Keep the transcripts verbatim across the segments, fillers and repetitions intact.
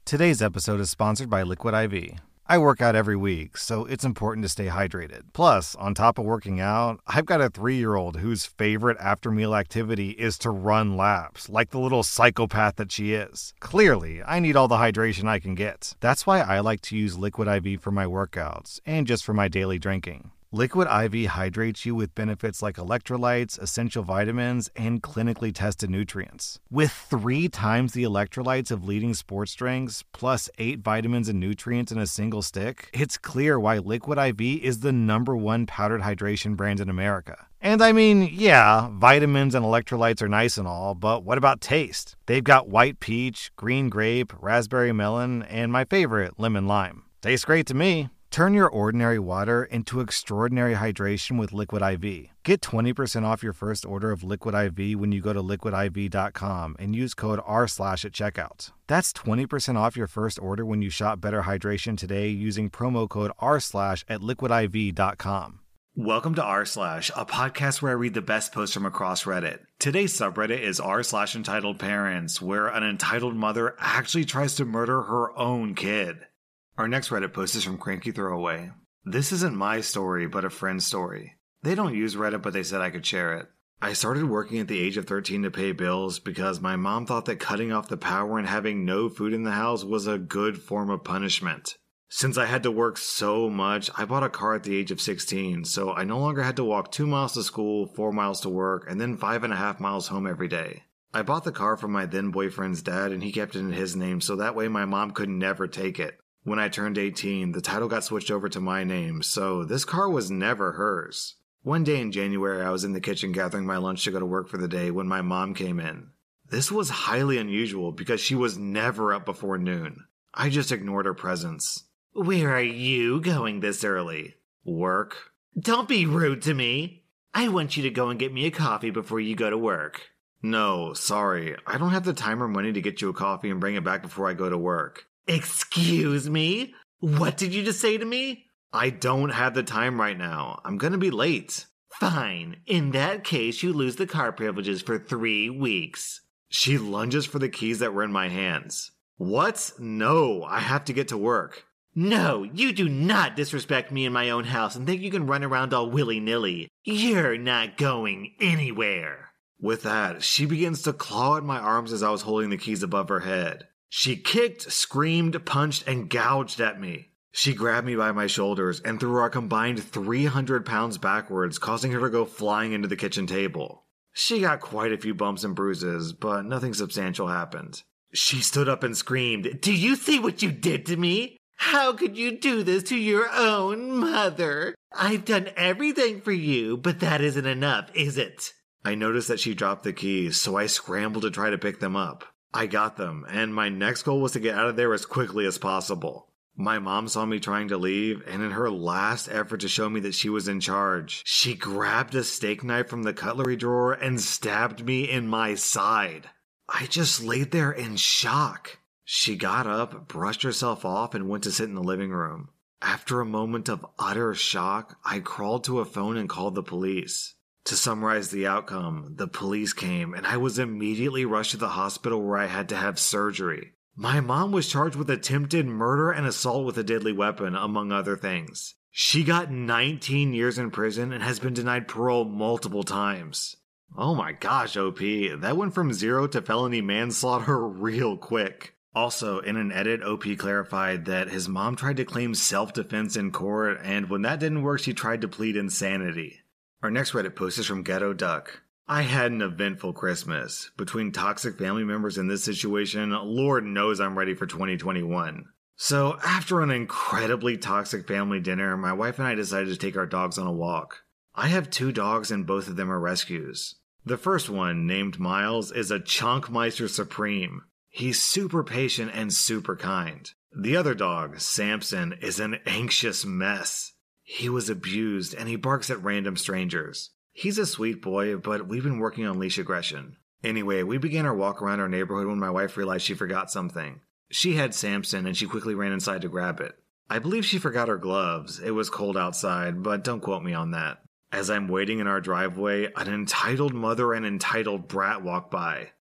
Today's episode is sponsored by Liquid I V. I work out every week, so it's important to stay hydrated. Plus, on top of working out, I've got a three-year-old whose favorite after-meal activity is to run laps, like the little psychopath that she is. Clearly, I need all the hydration I can get. That's why I like to use Liquid I V for my workouts, and just for my daily drinking. Liquid I V hydrates you with benefits like electrolytes, essential vitamins, and clinically tested nutrients. With three times the electrolytes of leading sports drinks, plus eight vitamins and nutrients in a single stick, it's clear why Liquid I V is the number one powdered hydration brand in America. And I mean, yeah, vitamins and electrolytes are nice and all, but what about taste? They've got white peach, green grape, raspberry melon, and my favorite, lemon lime. Tastes great to me. Turn your ordinary water into extraordinary hydration with Liquid I V. Get twenty percent off your first order of Liquid I V when you go to liquid I V dot com and use code R slash at checkout. That's twenty percent off your first order when you shop Better Hydration today using promo code R slash at liquid I V dot com. Welcome to r slash, a podcast where I read the best posts from across Reddit. Today's subreddit is r slash entitled parents, where an entitled mother actually tries to murder her own kid. Our next Reddit post is from Cranky Throwaway. This isn't my story, but a friend's story. They don't use Reddit, but they said I could share it. I started working at the age of thirteen to pay bills because my mom thought that cutting off the power and having no food in the house was a good form of punishment. Since I had to work so much, I bought a car at the age of sixteen, so I no longer had to walk two miles to school, four miles to work, and then five and a half miles home every day. I bought the car from my then boyfriend's dad, and he kept it in his name, so that way my mom could never take it. When I turned eighteen, the title got switched over to my name, so this car was never hers. One day in January, I was in the kitchen gathering my lunch to go to work for the day when my mom came in. This was highly unusual because she was never up before noon. I just ignored her presence. "Where are you going this early?" "Work." "Don't be rude to me. I want you to go and get me a coffee before you go to work." "No, sorry. I don't have the time or money to get you a coffee and bring it back before I go to work." "Excuse me? What did you just say to me?" "I don't have the time right now. I'm gonna be late." "Fine. In that case, you lose the car privileges for three weeks. She lunges for the keys that were in my hands. "What? No, I have to get to work." "No, you do not disrespect me in my own house and think you can run around all willy-nilly. You're not going anywhere." With that, she begins to claw at my arms as I was holding the keys above her head. She kicked, screamed, punched, and gouged at me. She grabbed me by my shoulders and threw our combined three hundred pounds backwards, causing her to go flying into the kitchen table. She got quite a few bumps and bruises, but nothing substantial happened. She stood up and screamed, "Do you see what you did to me? How could you do this to your own mother? I've done everything for you, but that isn't enough, is it?" I noticed that she dropped the keys, so I scrambled to try to pick them up. I got them, and my next goal was to get out of there as quickly as possible. My mom saw me trying to leave, and in her last effort to show me that she was in charge, she grabbed a steak knife from the cutlery drawer and stabbed me in my side. I just laid there in shock. She got up, brushed herself off, and went to sit in the living room. After a moment of utter shock, I crawled to a phone and called the police. To summarize the outcome, the police came, and I was immediately rushed to the hospital where I had to have surgery. My mom was charged with attempted murder and assault with a deadly weapon, among other things. She got nineteen years in prison and has been denied parole multiple times. Oh my gosh, O P, that went from zero to felony manslaughter real quick. Also, in an edit, O P clarified that his mom tried to claim self-defense in court, and when that didn't work, she tried to plead insanity. Our next Reddit post is from Ghetto Duck. I had an eventful Christmas. Between toxic family members in this situation, Lord knows I'm ready for twenty twenty-one. So, after an incredibly toxic family dinner, my wife and I decided to take our dogs on a walk. I have two dogs and both of them are rescues. The first one, named Miles, is a Chunkmeister Supreme. He's super patient and super kind. The other dog, Samson, is an anxious mess. He was abused, and he barks at random strangers. He's a sweet boy, but we've been working on leash aggression. Anyway, we began our walk around our neighborhood when my wife realized she forgot something. She had Samson, and she quickly ran inside to grab it. I believe she forgot her gloves. It was cold outside, but don't quote me on that. As I'm waiting in our driveway, an entitled mother and entitled brat walk by.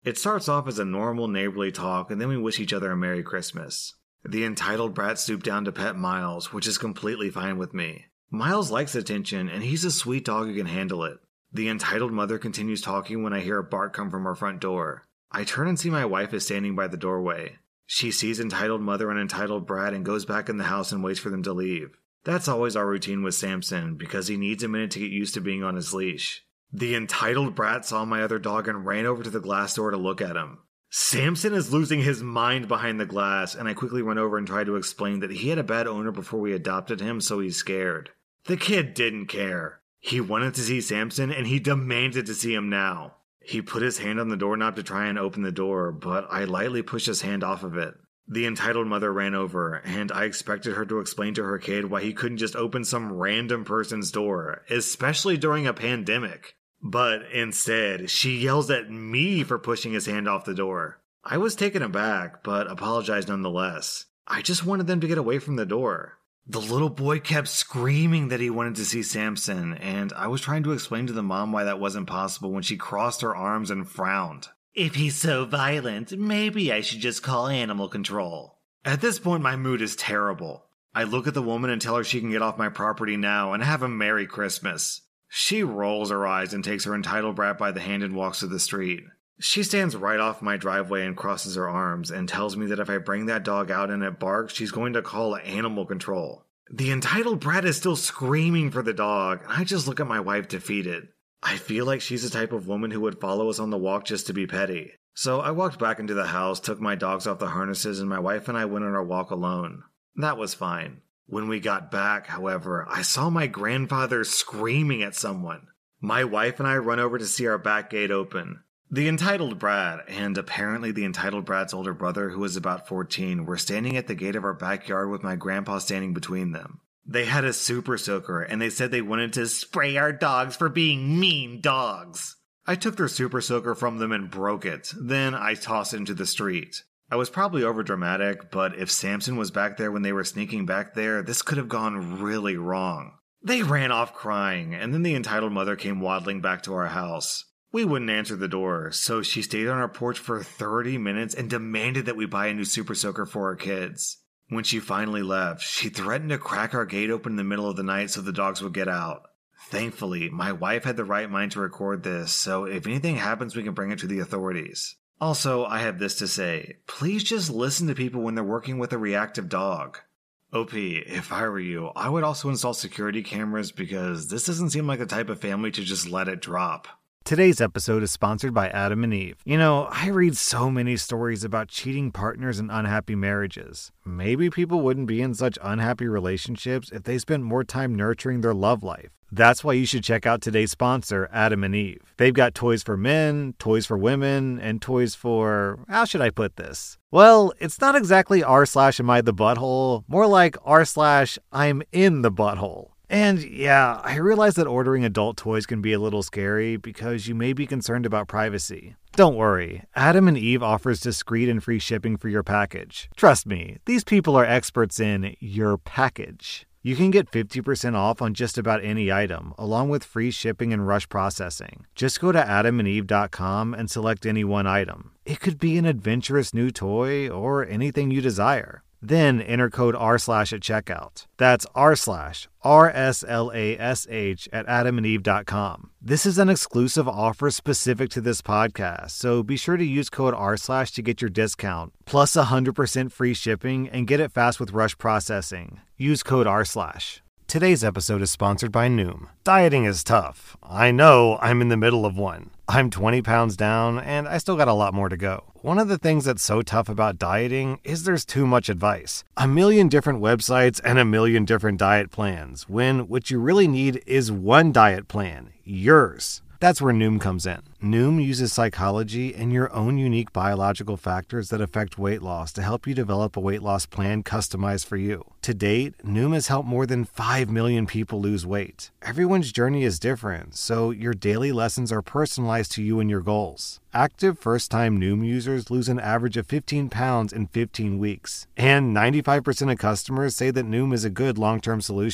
It starts off as a normal neighborly talk, and then we wish each other a Merry Christmas. The entitled brat stooped down to pet Miles, which is completely fine with me. Miles likes attention, and he's a sweet dog who can handle it. The entitled mother continues talking when I hear a bark come from our front door. I turn and see my wife is standing by the doorway. She sees entitled mother and entitled brat and goes back in the house and waits for them to leave. That's always our routine with Samson, because he needs a minute to get used to being on his leash. The entitled brat saw my other dog and ran over to the glass door to look at him. Samson is losing his mind behind the glass, and I quickly run over and try to explain that he had a bad owner before we adopted him, so he's scared. The kid didn't care. He wanted to see Samson, and he demanded to see him now. He put his hand on the doorknob to try and open the door, but I lightly pushed his hand off of it. The entitled mother ran over, and I expected her to explain to her kid why he couldn't just open some random person's door, especially during a pandemic. But instead, she yells at me for pushing his hand off the door. I was taken aback, but apologized nonetheless. I just wanted them to get away from the door. The little boy kept screaming that he wanted to see Samson, and I was trying to explain to the mom why that wasn't possible when she crossed her arms and frowned. If he's so violent, maybe I should just call animal control. At this point, my mood is terrible. I look at the woman and tell her she can get off my property now and have a Merry Christmas. She rolls her eyes and takes her entitled brat by the hand and walks to the street. She stands right off my driveway and crosses her arms and tells me that if I bring that dog out and it barks, she's going to call animal control. The entitled brat is still screaming for the dog, and I just look at my wife defeated. I feel like she's the type of woman who would follow us on the walk just to be petty. So I walked back into the house, took my dogs off the harnesses, and my wife and I went on our walk alone. That was fine. When we got back, however, I saw my grandfather screaming at someone. My wife and I run over to see our back gate open. The entitled brat, and apparently the entitled brat's older brother, who was about fourteen, were standing at the gate of our backyard with my grandpa standing between them. They had a super soaker, and they said they wanted to spray our dogs for being mean dogs. I took their super soaker from them and broke it. Then I tossed it into the street. I was probably overdramatic, but if Samson was back there when they were sneaking back there, this could have gone really wrong. They ran off crying, and then the entitled mother came waddling back to our house. We wouldn't answer the door, so she stayed on our porch for thirty minutes and demanded that we buy a new super soaker for our kids. When she finally left, she threatened to crack our gate open in the middle of the night so the dogs would get out. Thankfully, my wife had the right mind to record this, so if anything happens, we can bring it to the authorities. Also, I have this to say. Please just listen to people when they're working with a reactive dog. O P, if I were you, I would also install security cameras because this doesn't seem like the type of family to just let it drop. Today's episode is sponsored by Adam and Eve. You know, I read so many stories about cheating partners and unhappy marriages. Maybe people wouldn't be in such unhappy relationships if they spent more time nurturing their love life. That's why you should check out today's sponsor, Adam and Eve. They've got toys for men, toys for women, and toys for... how should I put this? Well, it's not exactly r slash am I the butthole, more like r slash I'm in the butthole. And yeah, I realize that ordering adult toys can be a little scary because you may be concerned about privacy. Don't worry, Adam and Eve offers discreet and free shipping for your package. Trust me, these people are experts in your package. You can get fifty percent off on just about any item, along with free shipping and rush processing. Just go to adam and eve dot com and select any one item. It could be an adventurous new toy or anything you desire. Then enter code R slash at checkout. That's R slash R S L A S H at adam and eve dot com. This is an exclusive offer specific to this podcast, so be sure to use code R slash to get your discount, plus one hundred percent free shipping, and get it fast with rush processing. Use code R slash. Today's episode is sponsored by Noom. Dieting is tough. I know, I'm in the middle of one. I'm twenty pounds down, and I still got a lot more to go. One of the things that's so tough about dieting is there's too much advice. A million different websites and a million different diet plans, when what you really need is one diet plan, yours. That's where Noom comes in. Noom uses psychology and your own unique biological factors that affect weight loss to help you develop a weight loss plan customized for you. To date, Noom has helped more than five million people lose weight. Everyone's journey is different, so your daily lessons are personalized to you and your goals. Active first-time Noom users lose an average of fifteen pounds in fifteen weeks. And ninety-five percent of customers say that Noom is a good long-term solution.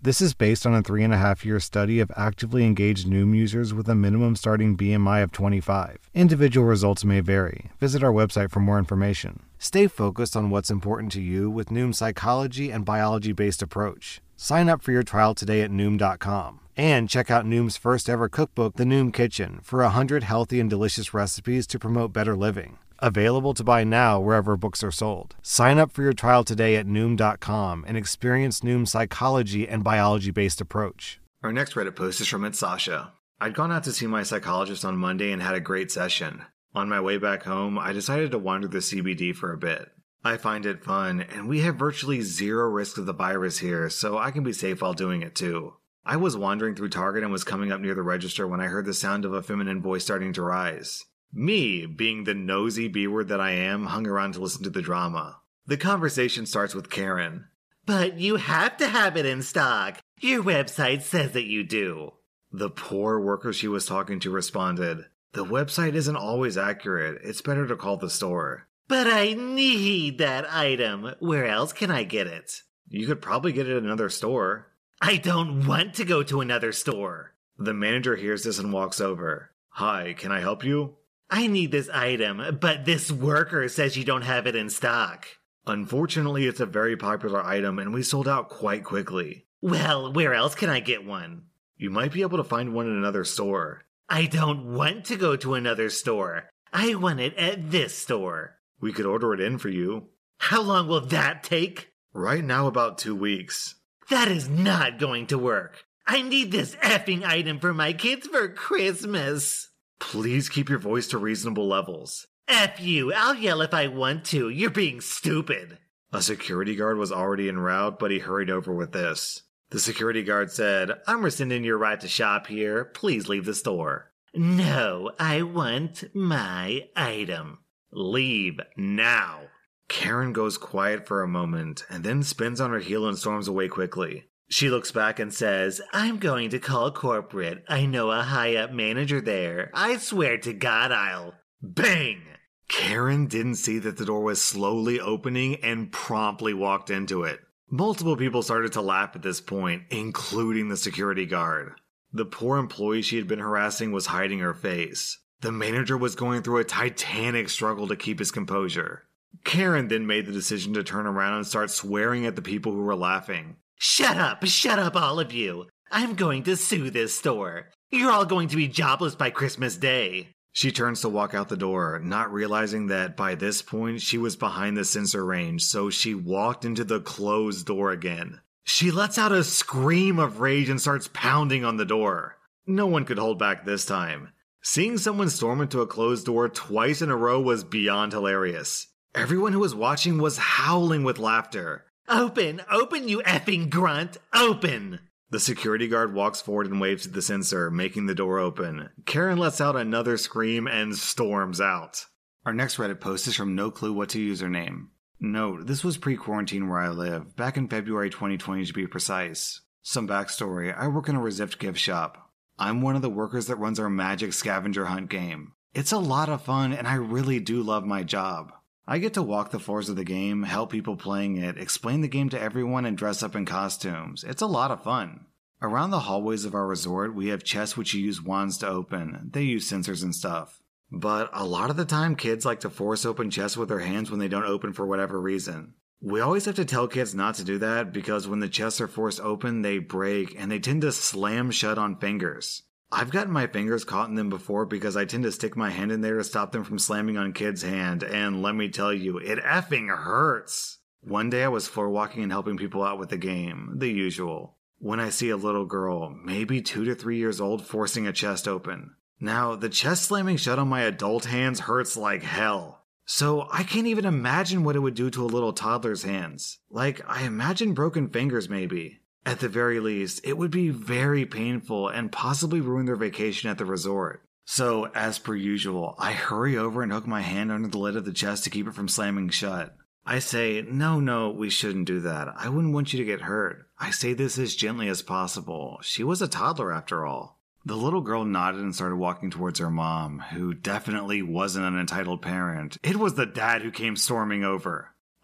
This is based on a three and a half year study of actively engaged Noom users with a minimum starting B M I of twenty-five. Individual results may vary. Visit our website for more information. Stay focused on what's important to you with Noom's psychology and biology-based approach. Sign up for your trial today at Noom dot com. And check out Noom's first ever cookbook, The Noom Kitchen, for one hundred healthy and delicious recipes to promote better living. Available to buy now wherever books are sold. Sign up for your trial today at Noom dot com and experience Noom's psychology and biology-based approach. Our next Reddit post is from It's Sasha. I'd gone out to see my psychologist on Monday and had a great session. On my way back home, I decided to wander the C B D for a bit. I find it fun, and we have virtually zero risk of the virus here, so I can be safe while doing it too. I was wandering through Target and was coming up near the register when I heard the sound of a feminine voice starting to rise. Me, being the nosy B-word that I am, hung around to listen to the drama. The conversation starts with Karen. But you have to have it in stock. Your website says that you do. The poor worker she was talking to responded, The website isn't always accurate. It's better to call the store. But I need that item. Where else can I get it? You could probably get it at another store. I don't want to go to another store. The manager hears this and walks over. Hi, can I help you? I need this item, but this worker says you don't have it in stock. Unfortunately, it's a very popular item and we sold out quite quickly. Well, where else can I get one? You might be able to find one in another store. I don't want to go to another store. I want it at this store. We could order it in for you. How long will that take? Right now, about two weeks. That is not going to work. I need this effing item for my kids for Christmas. Please keep your voice to reasonable levels. F you, I'll yell if I want to. You're being stupid. A security guard was already en route, but he hurried over with this. The security guard said, I'm rescinding your right to shop here. Please leave the store. No, I want my item. Leave now. Karen goes quiet for a moment and then spins on her heel and storms away quickly. She looks back and says, I'm going to call corporate. I know a high-up manager there. I swear to God I'll... Bang! Karen didn't see that the door was slowly opening and promptly walked into it. Multiple people started to laugh at this point, including the security guard. The poor employee she had been harassing was hiding her face. The manager was going through a titanic struggle to keep his composure. Karen then made the decision to turn around and start swearing at the people who were laughing. Shut up! Shut up, all of you! I'm going to sue this store. You're all going to be jobless by Christmas Day. She turns to walk out the door, not realizing that by this point she was behind the sensor range, so she walked into the closed door again. She lets out a scream of rage and starts pounding on the door. No one could hold back this time. Seeing someone storm into a closed door twice in a row was beyond hilarious. Everyone who was watching was howling with laughter. Open! Open, you effing grunt! Open! The security guard walks forward and waves at the sensor, making the door open. Karen lets out another scream and storms out. Our next Reddit post is from No Clue What To Username. Note, this was pre-quarantine where I live, back in February twenty twenty to be precise. Some backstory, I work in a Resift gift shop. I'm one of the workers that runs our Magic Scavenger Hunt game. It's a lot of fun and I really do love my job. I get to walk the floors of the game, help people playing it, explain the game to everyone, and dress up in costumes. It's a lot of fun. Around the hallways of our resort, we have chests which you use wands to open. They use sensors and stuff. But a lot of the time, kids like to force open chests with their hands when they don't open for whatever reason. We always have to tell kids not to do that because when the chests are forced open, they break and they tend to slam shut on fingers. I've gotten my fingers caught in them before because I tend to stick my hand in there to stop them from slamming on kids' hand, and let me tell you, it effing hurts. One day I was floor walking and helping people out with the game, the usual, when I see a little girl, maybe two to three years old, forcing a chest open. Now, the chest slamming shut on my adult hands hurts like hell. So I can't even imagine what it would do to a little toddler's hands. Like, I imagine broken fingers maybe. At the very least, it would be very painful and possibly ruin their vacation at the resort. So, as per usual, I hurry over and hook my hand under the lid of the chest to keep it from slamming shut. I say, no, no, we shouldn't do that. I wouldn't want you to get hurt. I say this as gently as possible. She was a toddler after all. The little girl nodded and started walking towards her mom, who definitely wasn't an entitled parent. It was the dad who came storming over.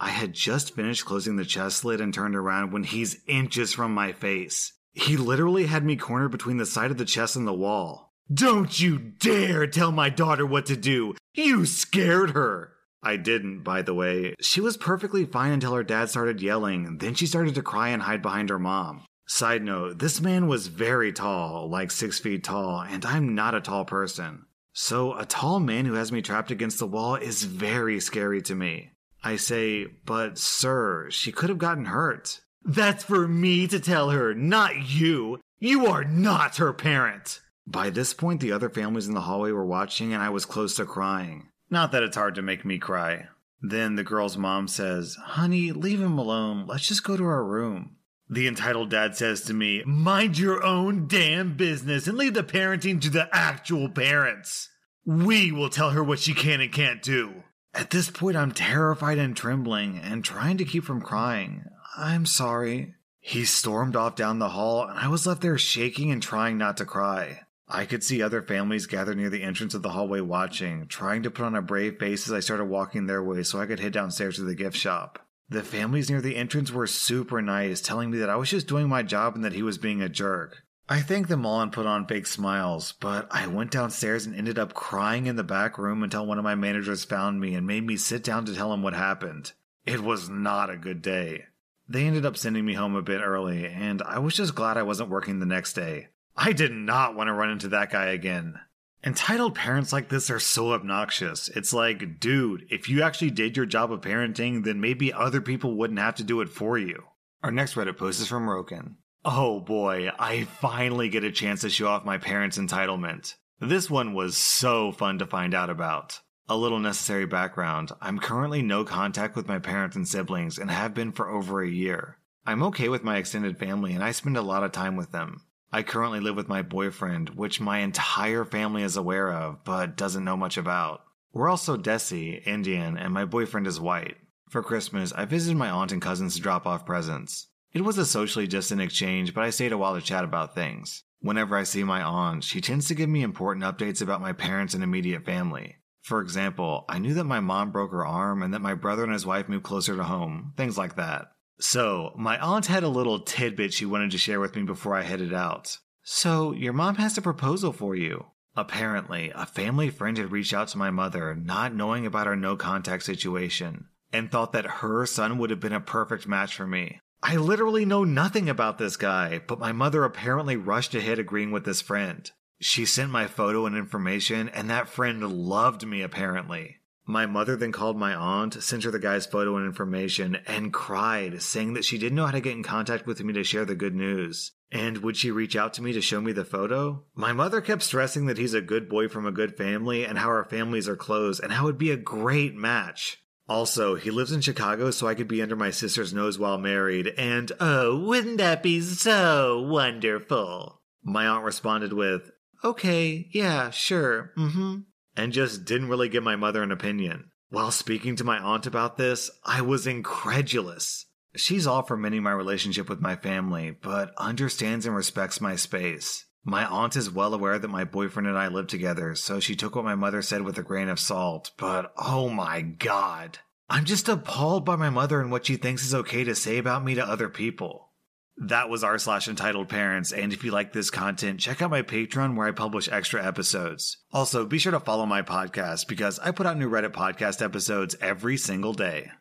I had just finished closing the chest lid and turned around when he's inches from my face. He literally had me cornered between the side of the chest and the wall. "Don't you dare tell my daughter what to do! You scared her!" I didn't, by the way. She was perfectly fine until her dad started yelling, then she started to cry and hide behind her mom. Side note, this man was very tall, like six feet tall, and I'm not a tall person. So a tall man who has me trapped against the wall is very scary to me. I say, "But sir, she could have gotten hurt." "That's for me to tell her, not you. You are not her parent." By this point, the other families in the hallway were watching and I was close to crying. Not that it's hard to make me cry. Then the girl's mom says, "Honey, leave him alone. Let's just go to our room." The entitled dad says to me, "Mind your own damn business and leave the parenting to the actual parents. We will tell her what she can and can't do." At this point, I'm terrified and trembling and trying to keep from crying. "I'm sorry." He stormed off down the hall and I was left there shaking and trying not to cry. I could see other families gathered near the entrance of the hallway watching, trying to put on a brave face as I started walking their way so I could head downstairs to the gift shop. The families near the entrance were super nice, telling me that I was just doing my job and that he was being a jerk. I thanked them all and put on fake smiles, but I went downstairs and ended up crying in the back room until one of my managers found me and made me sit down to tell him what happened. It was not a good day. They ended up sending me home a bit early, and I was just glad I wasn't working the next day. I did not want to run into that guy again. Entitled parents like this are so obnoxious. It's like, dude, if you actually did your job of parenting, then maybe other people wouldn't have to do it for you. Our next Reddit post is from Roken. "Oh boy, I finally get a chance to show off my parents' entitlement. This one was so fun to find out about. A little necessary background. I'm currently no contact with my parents and siblings and have been for over a year. I'm okay with my extended family and I spend a lot of time with them. I currently live with my boyfriend, which my entire family is aware of, but doesn't know much about. We're also Desi, Indian, and my boyfriend is white. For Christmas, I visited my aunt and cousins to drop off presents. It was a socially distant exchange, but I stayed a while to chat about things. Whenever I see my aunt, she tends to give me important updates about my parents and immediate family. For example, I knew that my mom broke her arm and that my brother and his wife moved closer to home, things like that. So, my aunt had a little tidbit she wanted to share with me before I headed out. "So, your mom has a proposal for you." Apparently, a family friend had reached out to my mother, not knowing about our no-contact situation, and thought that her son would have been a perfect match for me. I literally know nothing about this guy, but my mother apparently rushed ahead agreeing with this friend. She sent my photo and information, and that friend loved me apparently. My mother then called my aunt, sent her the guy's photo and information, and cried, saying that she didn't know how to get in contact with me to share the good news. And would she reach out to me to show me the photo? My mother kept stressing that he's a good boy from a good family and how our families are close and how it'd be a great match. Also, he lives in Chicago so I could be under my sister's nose while married, and oh, wouldn't that be so wonderful? My aunt responded with, "Okay, yeah, sure, mm-hmm," and just didn't really give my mother an opinion. While speaking to my aunt about this, I was incredulous. She's all for mending my relationship with my family, but understands and respects my space. My aunt is well aware that my boyfriend and I live together, so she took what my mother said with a grain of salt, but oh my god. I'm just appalled by my mother and what she thinks is okay to say about me to other people. That was r slash entitled parents, and if you like this content, check out my Patreon where I publish extra episodes. Also, be sure to follow my podcast because I put out new Reddit podcast episodes every single day.